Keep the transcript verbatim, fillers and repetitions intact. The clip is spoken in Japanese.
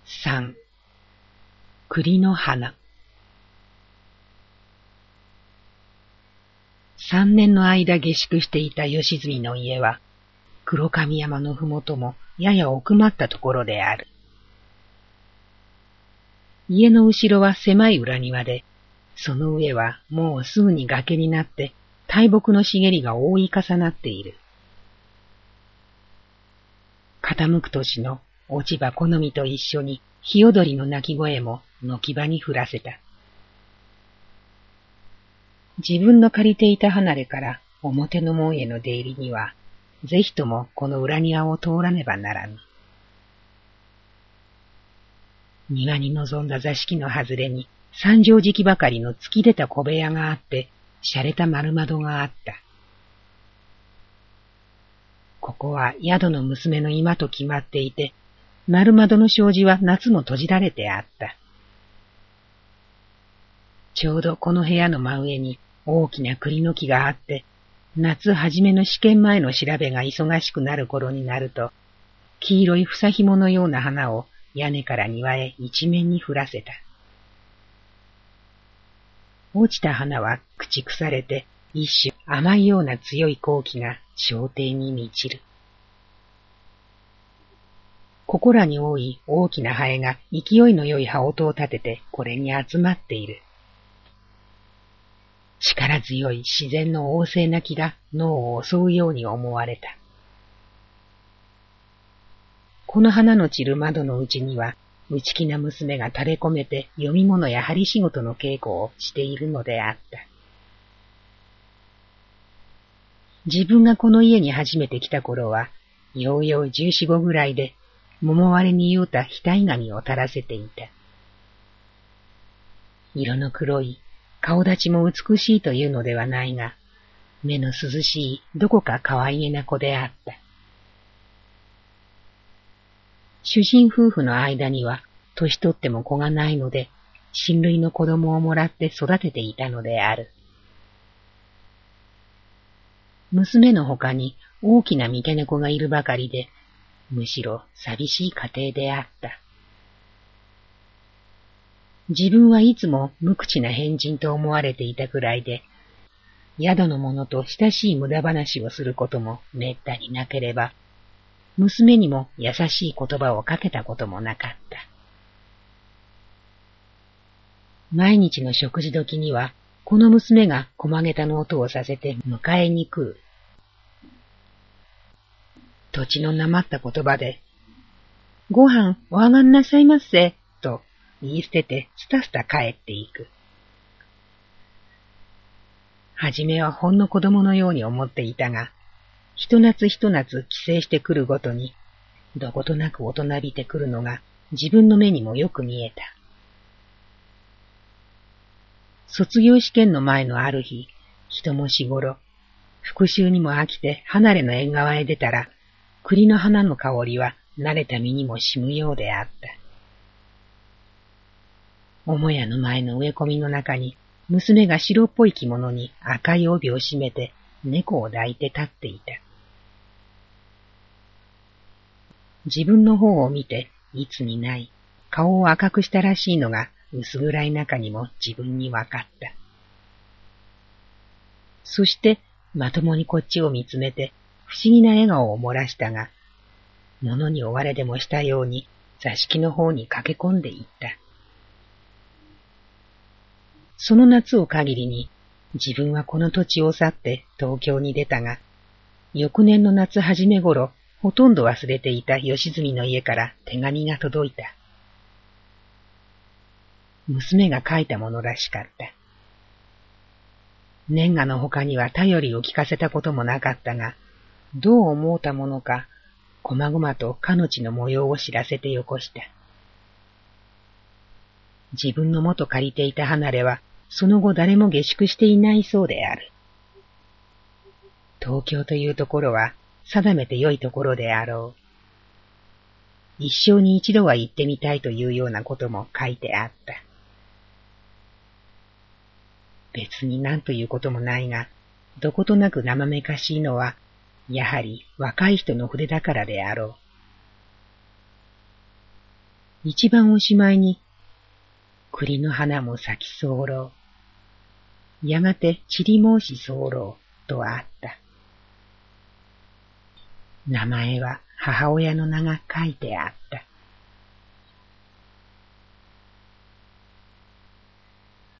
三、栗の花。三年の間下宿していた吉住の家は、黒神山のふもともやや奥まったところである。家の後ろは狭い裏庭で、その上はもうすぐに崖になって大木の茂りが覆い重なっている。傾く年の落ち葉好みと一緒にヒヨドリの鳴き声も軒場に降らせた。自分の借りていた離れから表の門への出入りには、ぜひともこの裏庭を通らねばならぬ。庭に臨んだ座敷の外れに三畳敷ばかりの突き出た小部屋があって、洒落た丸窓があった。ここは宿の娘の居間と決まっていて、丸窓の障子は夏も閉じられてあった。ちょうどこの部屋の真上に大きな栗の木があって、夏初めの試験前の調べが忙しくなる頃になると、黄色い房紐のような花を屋根から庭へ一面に降らせた。落ちた花は駆逐されて、一種甘いような強い香気が小庭に満ちる。ここらに多い大きなハエが勢いの良い羽音を立ててこれに集まっている。力強い自然の旺盛な気が脳を襲うように思われた。この花の散る窓の内には、内気な娘が垂れ込めて読み物や針仕事の稽古をしているのであった。自分がこの家に初めて来た頃は、ようよう十四五ぐらいで、桃割れに言うた額紙を垂らせていた。色の黒い、顔立ちも美しいというのではないが、目の涼しいどこか可愛げな子であった。主人夫婦の間には、年取っても子がないので、親類の子供をもらって育てていたのである。娘の他に大きな三毛猫がいるばかりで、むしろ寂しい家庭であった。自分はいつも無口な変人と思われていたくらいで、宿の者と親しい無駄話をすることもめったになければ、娘にも優しい言葉をかけたこともなかった。毎日の食事時には、この娘が駒げたの音をさせて迎えに来る。土地のなまった言葉で、ご飯お上がんなさいませ、と言い捨ててスタスタ帰っていく。はじめはほんの子供のように思っていたが、ひと夏ひと夏帰省してくるごとに、どことなく大人びてくるのが自分の目にもよく見えた。卒業試験の前のある日、人もしごろ、復習にも飽きて離れの縁側へ出たら、栗の花の香りは慣れた身にも染むようであった。母屋の前の植え込みの中に、娘が白っぽい着物に赤い帯を締めて、猫を抱いて立っていた。自分の方を見て、いつにない、顔を赤くしたらしいのが薄暗い中にも自分にわかった。そして、まともにこっちを見つめて、不思議な笑顔を漏らしたが、物に追われでもしたように座敷の方に駆け込んでいった。その夏を限りに、自分はこの土地を去って東京に出たが、翌年の夏初め頃、ほとんど忘れていた吉住の家から手紙が届いた。娘が書いたものらしかった。年賀の他には頼りを聞かせたこともなかったが、どう思うたものか、こまごまとかのちの模様を知らせてよこした。自分の元借りていた離れは、その後誰も下宿していないそうである。東京というところは、定めて良いところであろう。一生に一度は行ってみたいというようなことも書いてあった。別に何ということもないが、どことなく生めかしいのは、やはり若い人の筆だからであろ一番おしまいに、栗の花も咲き候。やがて散り申し候とあった。名前は母親の名が書いてあった。